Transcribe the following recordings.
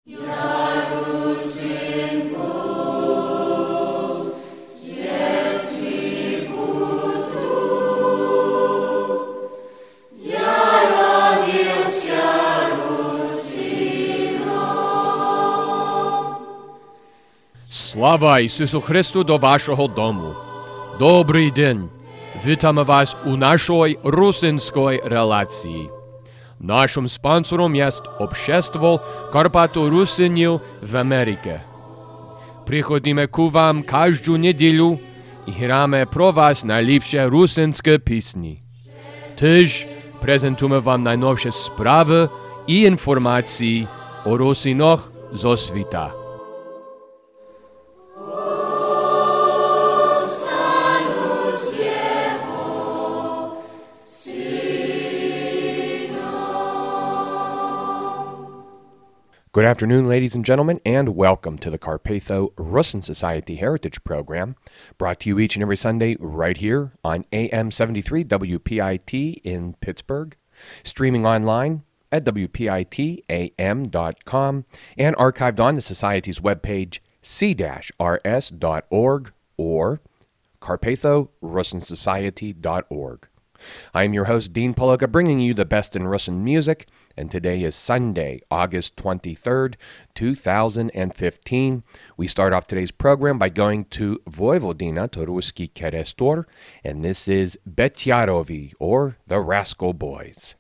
Слава Ісусу Христу до вашого дому. Добрий день. Вітаємо вас у нашій русинській релації. Нашим спонсором є Общество Карпато-Русинів в Америці. Приходимо к вам кожну неділю і граємо про вас найліпші русинські пісні. Теж презентуємо вам найновші справи і інформації о русинах зо світа. Good afternoon, ladies and gentlemen, and welcome to the Carpatho Russin Society Heritage Program, brought to you each and every Sunday right here on AM 73 WPIT in Pittsburgh, streaming online at WPITAM.com, and archived on the Society's webpage, c-rs.org or carpathorussinsociety.org. I am your host, Dean Poloka, bringing you the best in Russin music, and today is Sunday, August 23rd, 2015. We start off today's program by going to Vojvodina, to Ruski Kerestor, and this is Betyarovi, or the Rascal Boys.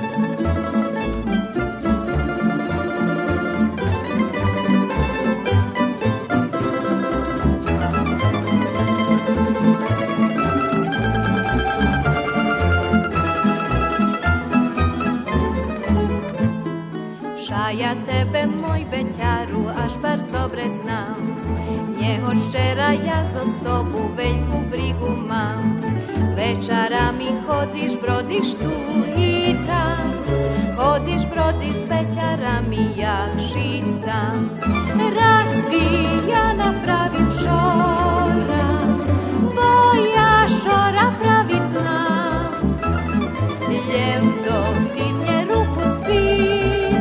Ja tebe, moj Beťaru, až barz dobre znam. Nehoď včera ja zo stobu veľkú brigu mám. Večarami chodíš, brodíš tu i tam. Chodíš, brodíš s Beťarami, jak ši sám. Raz ty ja napravím šora, bo ja šora praviť znam. Jem do ty mne ruku spí.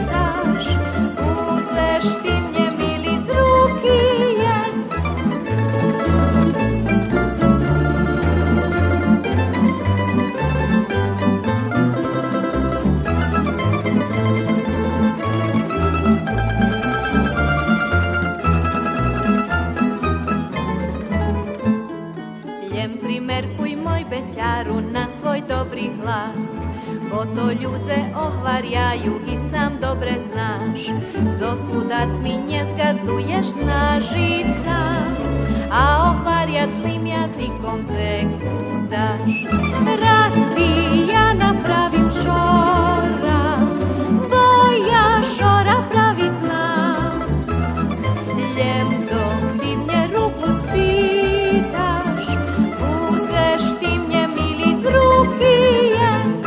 Na svoj dobrý hlas, bo to ľudze ohvarjajú i sám dobre znáš. So súdacmi nezgazduješ, naži sám, a ohvarjať zlým jazykom zeku dáš. Raz ty ja napravím šora, bo ja šora praviť znám. Jem do ty mne ruku spýtaš, budeš ty mne z ruky jesť.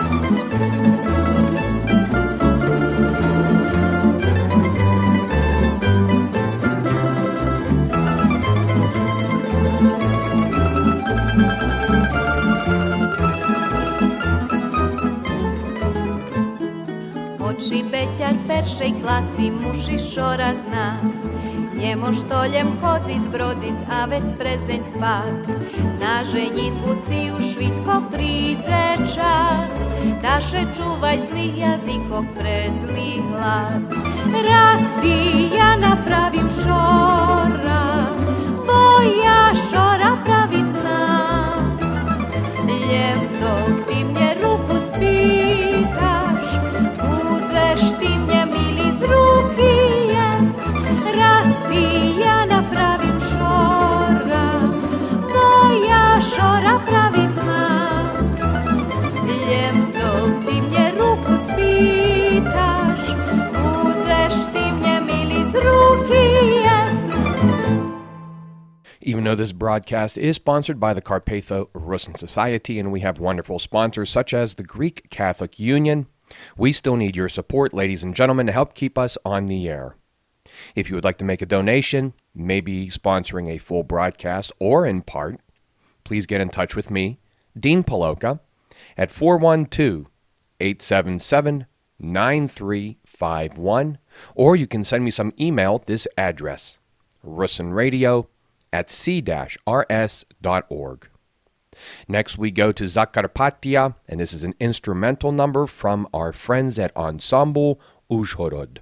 Oči Beťar peršej klasy muši šora znác. Nemož toljem chodiť, brodiť a vec prezeň spát. Na ženitbu ci už švitko príde čas. Taše čúvaj zlých jazykov pre zlý hlas. Raz ty ja napravím šora, bo ja šora praviť znám. Jem to, ty mne ruku spýtaš, budeš ty mne milý z ruky jesť. Raz ty ja napravím šora, bo ja šora praviť znám. Jem to, ty mne ruku spýtaš, budeš ty mne milý z ruky jesť. Even though this broadcast is sponsored by the Carpatho Russin Society, and we have wonderful sponsors such as the Greek Catholic Union, we still need your support, ladies and gentlemen, to help keep us on the air. If you would like to make a donation, maybe sponsoring a full broadcast or in part, please get in touch with me, Dean Poloka, at 412-877 9351, or you can send me some email at this address, russinradio@c-rs.org. Next we go to Zakarpattia, and this is an instrumental number from our friends at Ensemble Uzhhorod.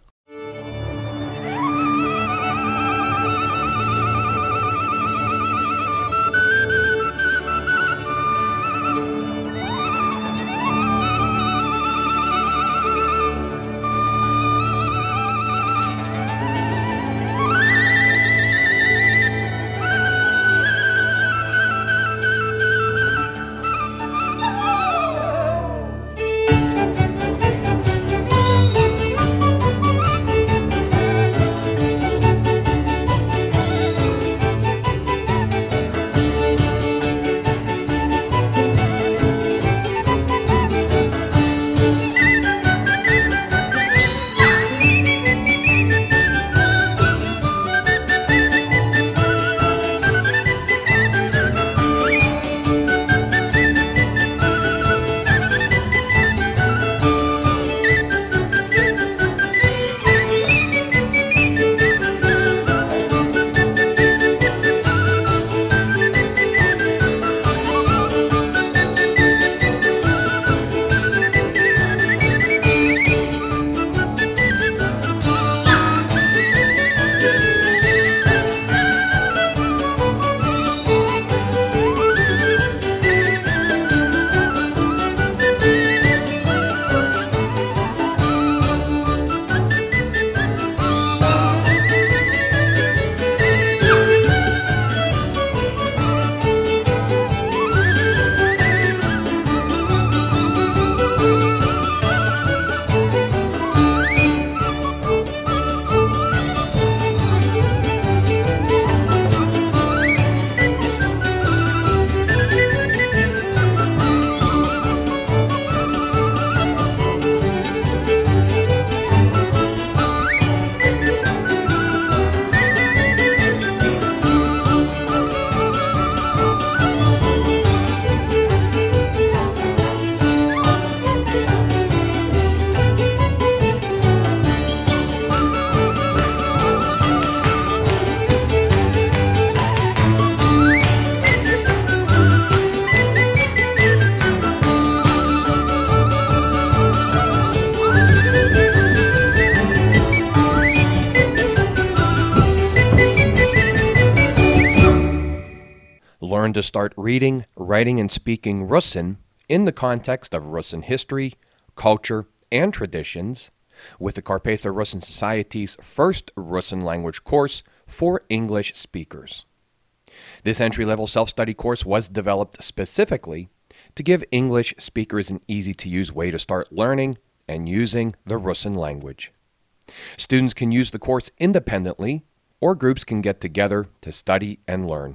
Learn to start reading, writing, and speaking Russin in the context of Russin history, culture, and traditions with the Karpatha Russin Society's first Russin language course for English speakers. This entry-level self-study course was developed specifically to give English speakers an easy-to-use way to start learning and using the Russin language. Students can use the course independently, or groups can get together to study and learn.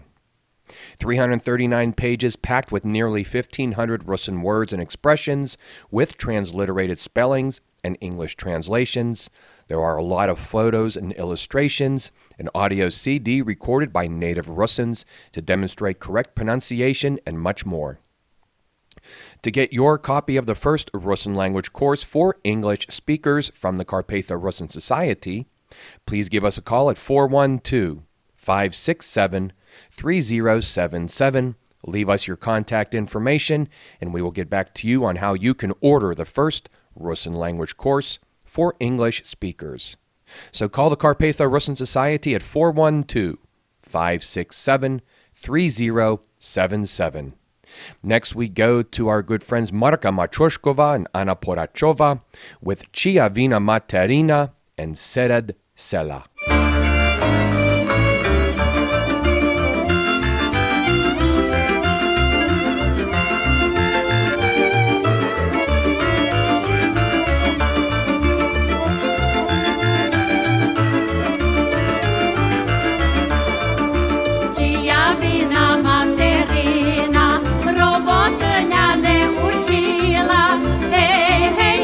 339 pages packed with nearly 1,500 Russin words and expressions with transliterated spellings and English translations. There are a lot of photos and illustrations, an audio CD recorded by native Russins to demonstrate correct pronunciation, and much more. To get your copy of the first Russin language course for English speakers from the Karpatha Russin Society, please give us a call at 412-567-3077. Leave us your contact information, and we will get back to you on how you can order the first Russin language course for English speakers. So call the Karpatha Russin Society at 412-567-3077. Next we go to our good friends Marka Machoshkova and Anna Porachova with Chia Vina Materina and Sered Sela.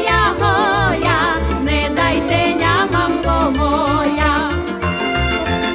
Moja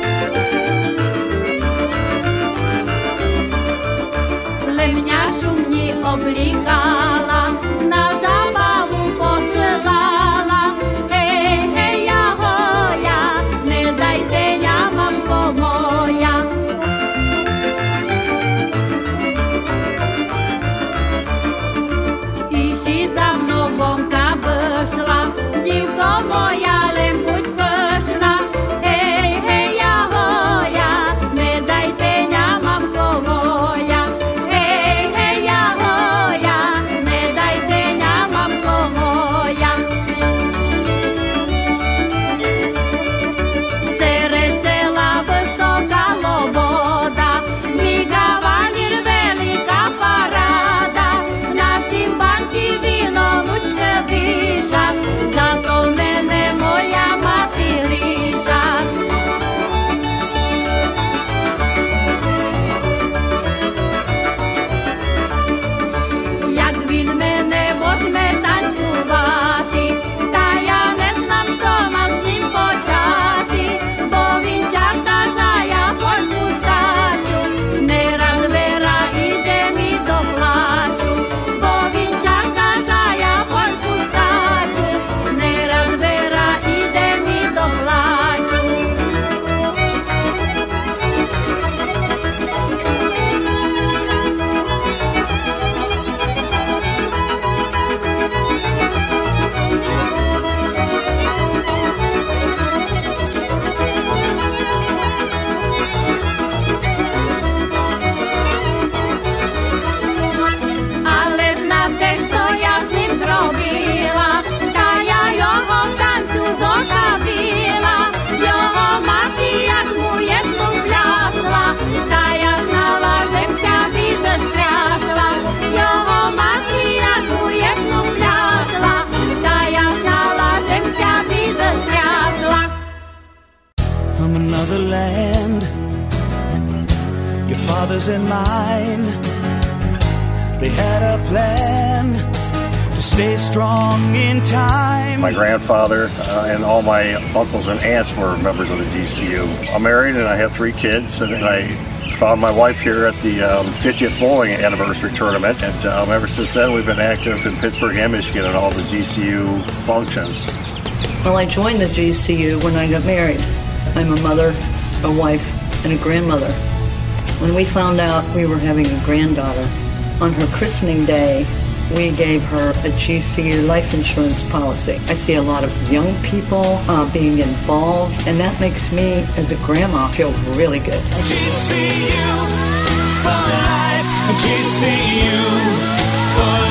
from another land. Your father's and mine, they had a plan to stay strong in time. My grandfather and all my uncles and aunts were members of the GCU. I'm married and I have 3 kids, and I found my wife here at the 50th bowling anniversary tournament, and ever since then we've been active in Pittsburgh and Michigan at all the GCU functions. Well, I joined the GCU when I got married. I'm a mother, a wife, and a grandmother. When we found out we were having a granddaughter, on her christening day, we gave her a GCU life insurance policy. I see a lot of young people being involved, and that makes me, as a grandma, feel really good. GCU for life, GCU for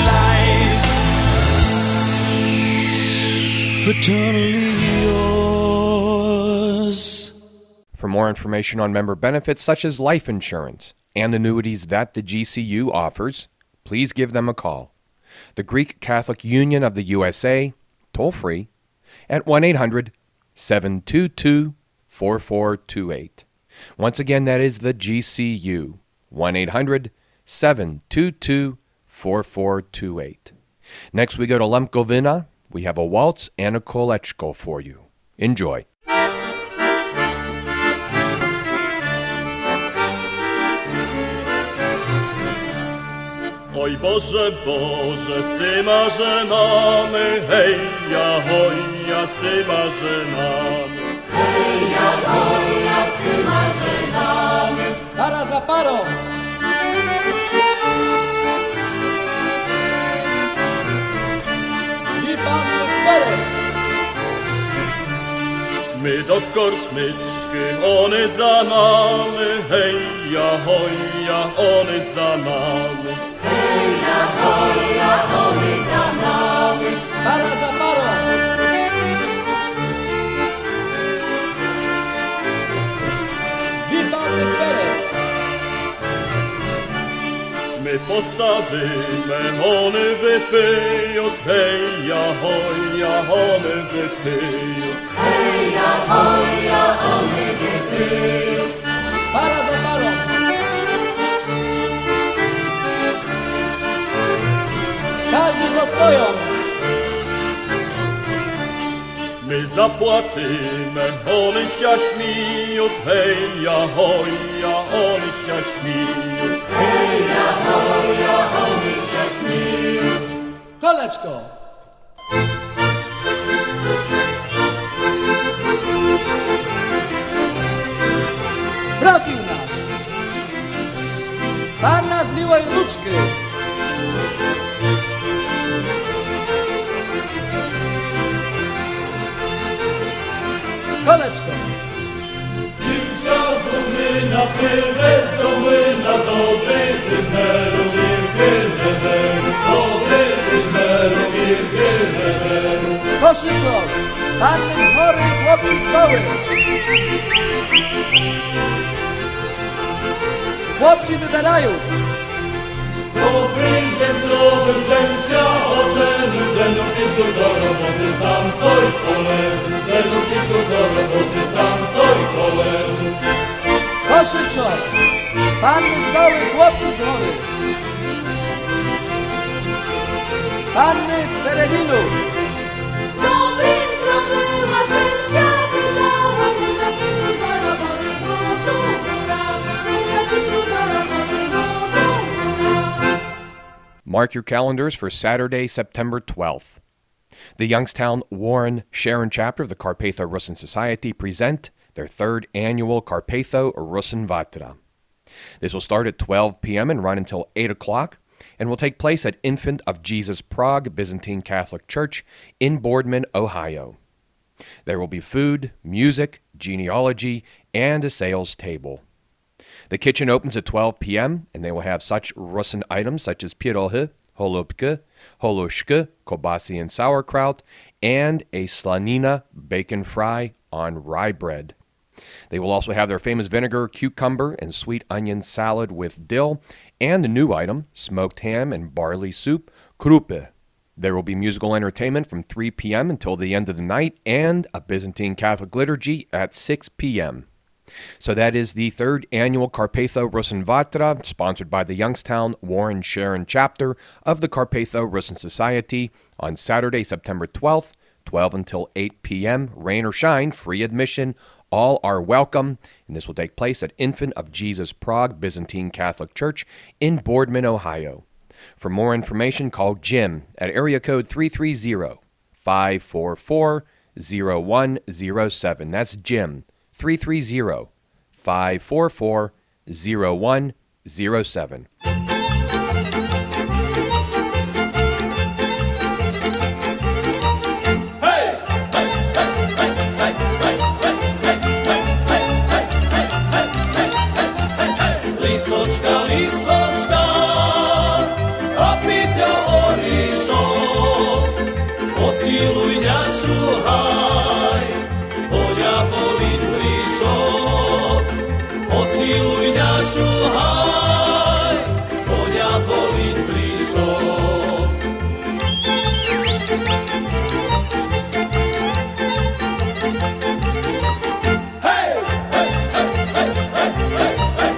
life, fraternally yours. For more information on member benefits such as life insurance and annuities that the GCU offers, please give them a call. The Greek Catholic Union of the USA, toll-free, at 1-800-722-4428. Once again, that is the GCU, 1-800-722-4428. Next, we go to Lemkovina. We have a waltz and a kolechko for you. Enjoy. Oj Boże, Boże, z tyma żenamy, heja, hoja, z tyma żenamy. Heja, hoja, z tyma żenamy. Para za parą! I panny wперед! My do korczmyczki, one za nami, heja, hoja, one za nami. Heja, hoja, one za nami. Para za parą! I panny wперed! My postawimy, one wypiją, heja, hoja, one wypiją. Heja, hoja, one wypiją. Para za parą! Każdy za swoją! My zapłacimy, one się śmieją, heja, hoja, one się śmieją. Heja, hoja, one się śmieją. Koleczko! Wrócił nas! Panna z miłej ruczki! Koleczko! Czasu my na tyle zdomy na dobry tyzmeru wirgylneweru, dobry tyzmeru wirgylneweru. Koszyczok! Panny z chory, chłopcy z doły! Chłopci wybierają! Dobry zdrowy rzęsia, ożeny, rzędu piszą do roboty, sam soj poleży, rzędu piszą do roboty, sam soj poleży. Koszyczok! Panny z doły, chłopcy z chory! Panny z Sereninu! Dobrym zrobiła, żem się wydała, nie zapiszą do roboty, budu, góra. Nie zapiszą do roboty, budu, góra. Mark your calendars for Saturday, September 12th. The Youngstown Warren Sharon chapter of the Carpatho Rusyn Society present their 3rd annual Carpatho Rusyn Vatra. This will start at 12 p.m. and run until 8 o'clock, and will take place at Infant of Jesus Prague Byzantine Catholic Church in Boardman, Ohio. There will be food, music, genealogy, and a sales table. The kitchen opens at 12 p.m., and they will have such Rusyn items such as pierogi, holubka, holoshka, kobasi and sauerkraut, and a slanina bacon fry on rye bread. They will also have their famous vinegar, cucumber, and sweet onion salad with dill, and the new item, smoked ham and barley soup, krupe. There will be musical entertainment from 3 p.m. until the end of the night and a Byzantine Catholic liturgy at 6 p.m. So that is the third annual Carpatho Rusyn Vatra, sponsored by the Youngstown Warren Sharon chapter of the Carpatho Rusyn Society on Saturday, September 12th, 12 until 8 p.m. Rain or shine, free admission. All are welcome, and this will take place at Infant of Jesus Prague Byzantine Catholic Church in Boardman, Ohio. For more information, call Jim at area code 330-544-0107. That's Jim, 330-544-0107. Lisočka, lisočka, opitňa orišok, pociluj ňašu haj, poďa boliť bríšok. Pociluj ňašu haj, poďa boliť bríšok. Hej, hej, hej, hej, hej, hej.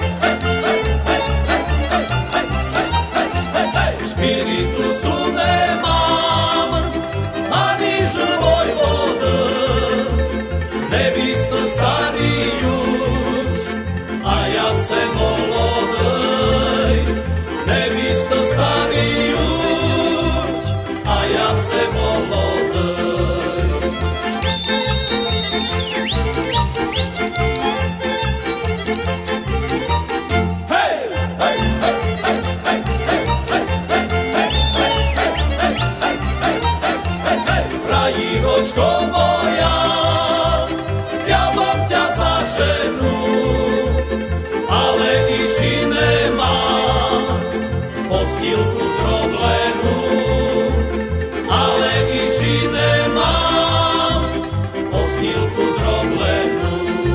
Spiritusu nemám, ani živoj vody, nevisto starý juď, a ja se molodej. Nevisto starý juď, a ja se molodej. Hej, hej, hej, hej, hej, hej. Frajíročko moja, zjavám ťa za ženu, ale iši nemám postilku zroblenú, ale iši nemám postilku zroblenú.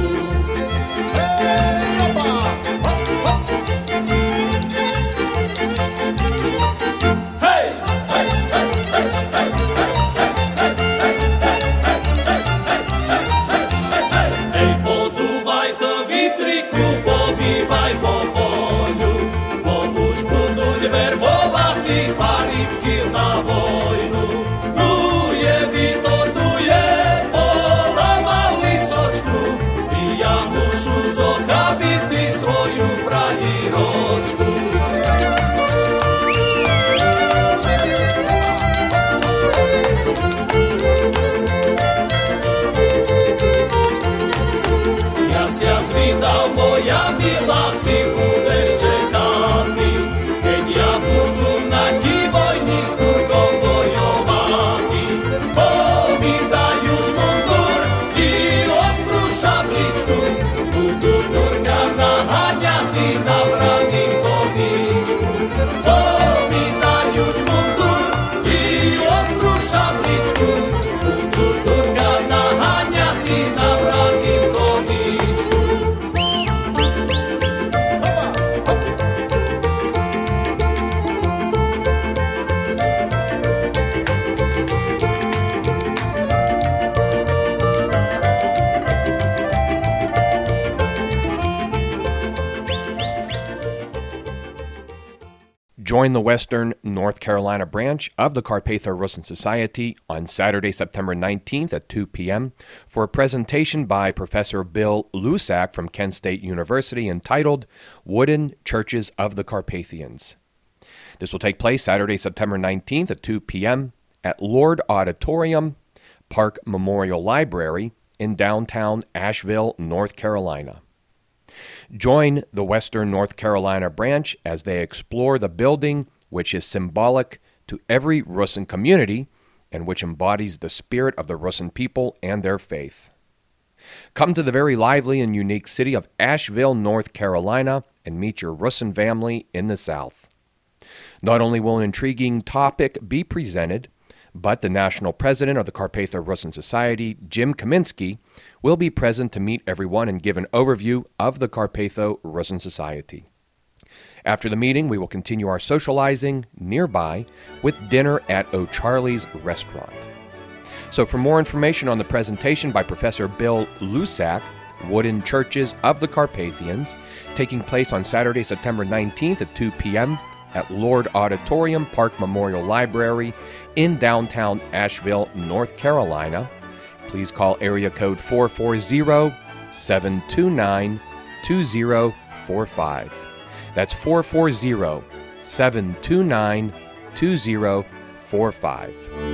Hej, hej, hej, hej, hej, hej. Ej, podúvajte vitriku, pobývaj po polu, bo už budú verbovatí paribky na vojnu. Duje vitor, duje, polamal lisočku, i ja mušu zochabiti svoju frajíročku. Ja zvídal, moja miláci, budeš čekati, keď ja budu na ti vojni s Turkom bojovati. Bo mi dajú mundur i ostrú šabličku, budú Turka naháňati na vraním koníčku. Bo mi dajú mundur i ostrú šabličku, budú Turka naháňati na vraním koníčku. Join the Western North Carolina branch of the Carpatho Rusyn Society on Saturday, September 19th at 2 p.m. for a presentation by Professor Bill Lusak from Kent State University entitled Wooden Churches of the Carpathians. This will take place Saturday, September 19th at 2 p.m. at Lord Auditorium, Park Memorial Library in downtown Asheville, North Carolina. Join the Western North Carolina branch as they explore the building which is symbolic to every Rusyn community and which embodies the spirit of the Rusyn people and their faith. Come to the very lively and unique city of Asheville, North Carolina, and meet your Rusyn family in the South. Not only will an intriguing topic be presented, but the national president of the Carpatho Rusyn Society, Jim Kaminsky, will be present to meet everyone and give an overview of the Carpatho Rusyn Society. After the meeting, we will continue our socializing nearby with dinner at O'Charlie's Restaurant. So for more information on the presentation by Professor Bill Lusak, Wooden Churches of the Carpathians, taking place on Saturday, September 19th at 2 p.m. at Lord Auditorium Park Memorial Library in downtown Asheville, North Carolina, please call area code 440-729-2045. That's 440-729-2045.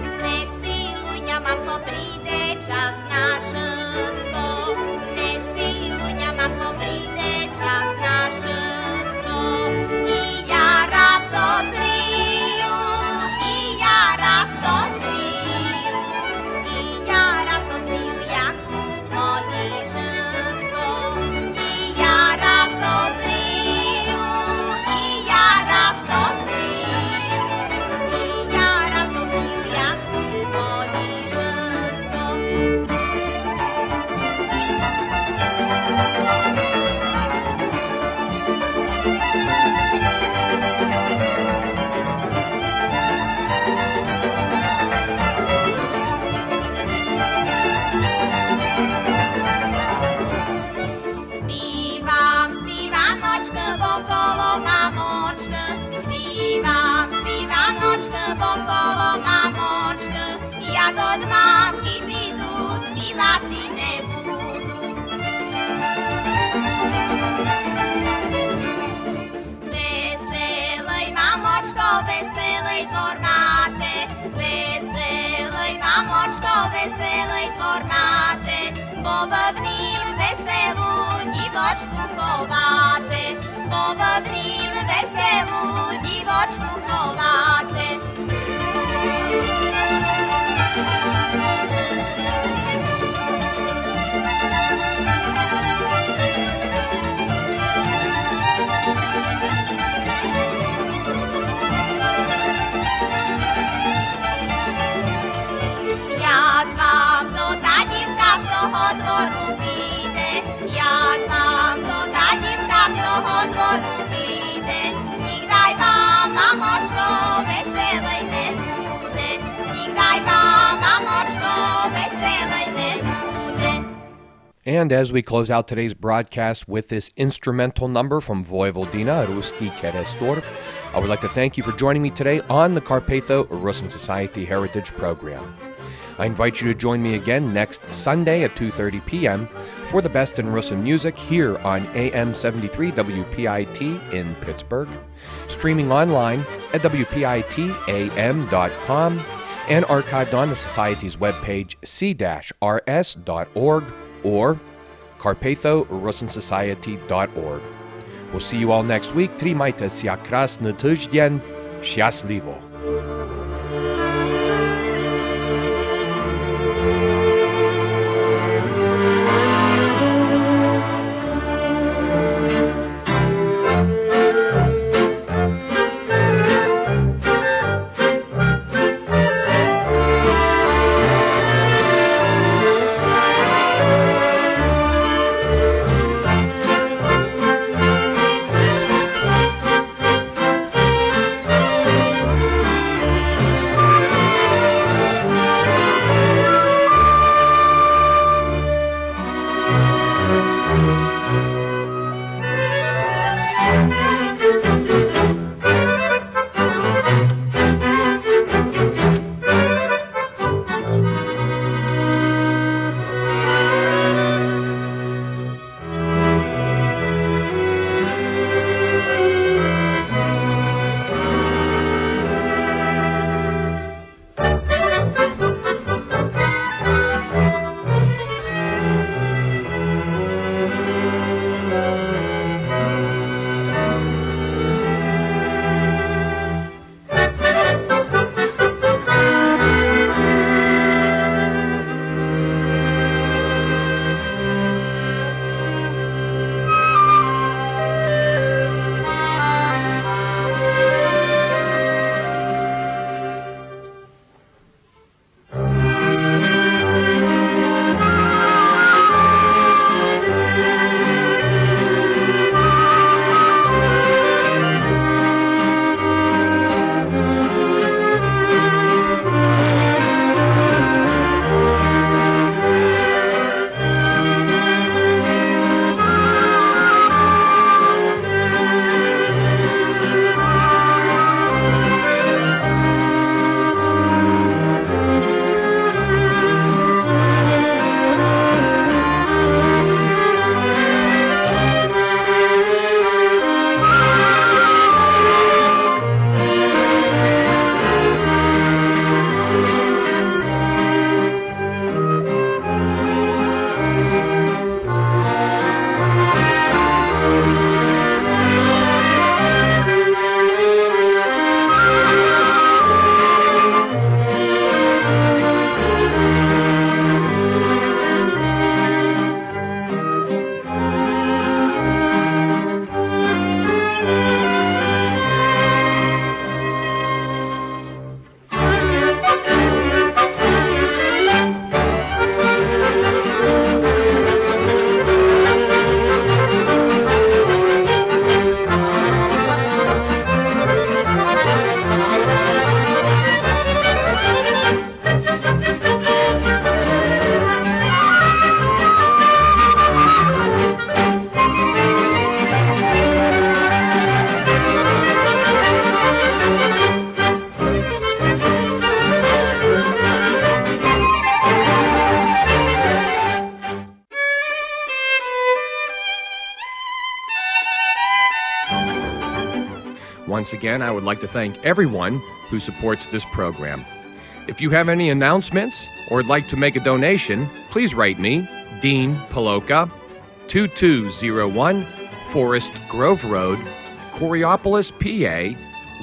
And as we close out today's broadcast with this instrumental number from Vojvodina Ruski Kerestor, I would like to thank you for joining me today on the Carpatho-Rusin Society Heritage Program. I invite you to join me again next Sunday at 2:30 p.m. for the best in Rusin music here on AM 73 WPIT in Pittsburgh, streaming online at WPITAM.com, and archived on the Society's webpage c-rs.org or carpatho-rusinsociety.org. We'll see you all next week. Trimajte si krasny tydzień. Szczęśliwo. Once again, I would like to thank everyone who supports this program. If you have any announcements or would like to make a donation, please write me, Dean Paloka, 2201 Forest Grove Road, Coriopolis, PA,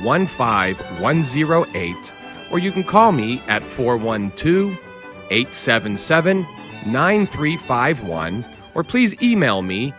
15108, or you can call me at 412-877-9351, or please email me,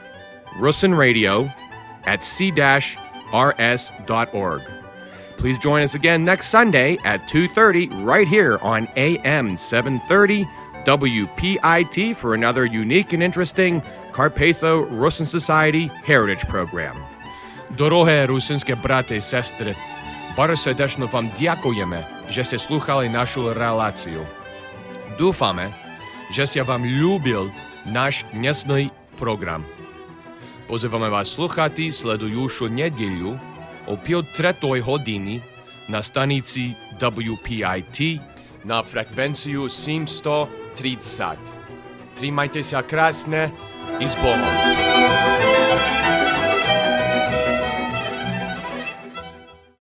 russinradio@c-rs.org. Please join us again next Sunday at 2:30 right here on AM 730 WPIT for another unique and interesting Carpatho-Rusyn Society Heritage Program. Дороге русинське брати і сестри, bardzo serdecznie wam dziękujemy, że ste słuchali naszą relację. Dúfame, že ste vám ľúbil náš dnesný program. Pozývame vás sluchati sledujúcu nedeľu o 5:03 hodiny na stanici WPIT na frekvenciu 730. Trimajte sa krásne i s Bohom.